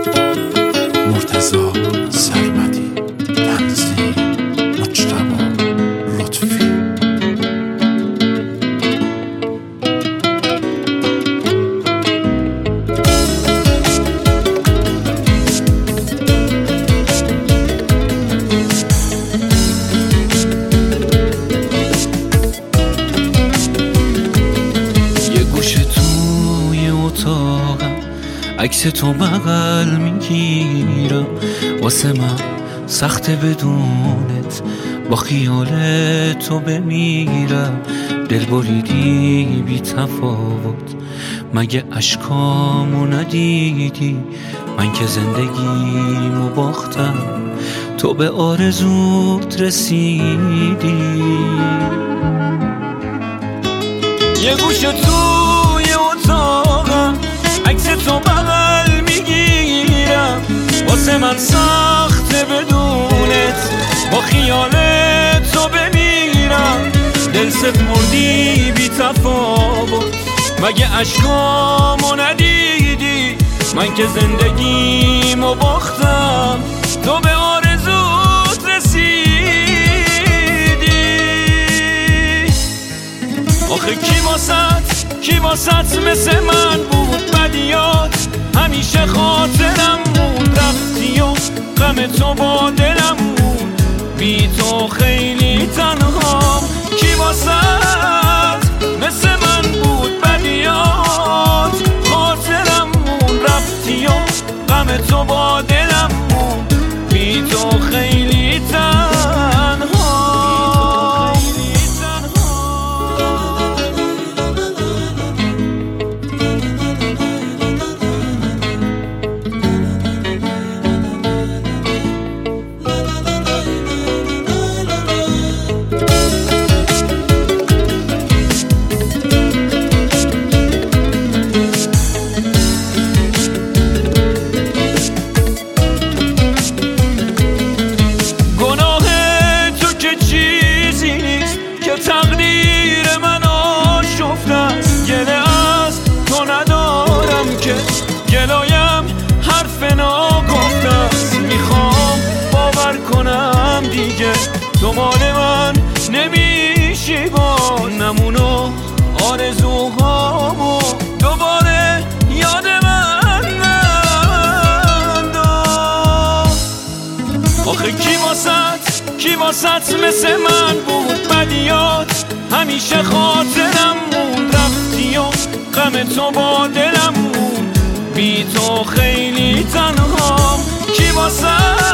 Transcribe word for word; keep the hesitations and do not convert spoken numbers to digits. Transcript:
مرتضی سرمدی، تنظیم مجتبی لطفی. یه گوشه توی اتاقم عکس تو بغل میگیرم، واسه من سخته بدونت با خیال تو بمیرم. دل بریدی بی تفاوت، مگه اشکامو ندیدی؟ من که زندگیمو باختم، تو به آرزوت رسیدی. یه گوشه توی اتاقم عکس تو بغل میگیرم، واسه من سخته بدونت با خیال تو بمیرم. دل سپردی بی تفاوت، مگه اشکامو ندیدی؟ من که زندگیمو باختم، تو به آرزوت رسیدی. آخه کی واسط کی واسط مثل من بود بدیات؟ همیشه خاطرم موند، رفتی و غم تو با دلم موند. بی تو خیلی تنهام. کی واسط مثل من بود بدیات؟ خاطرم موند، رفتی و غم تو با دلم موند. بی تو خیلی تنهام. تقدیر من آشفته است، گله از تو ندارم که گلایم حرف ناگفته است. میخوام باور کنم دیگه تو مال من نمیشی، با نمونو آرزوهامو دوباره یاد من ننداز. آخه کی واسط کی واسط مثل من بود بدیات؟ همیشه خاطرم موند، رفتی و غم تو با دلم موند. بی تو خیلی تنهام. کی واسط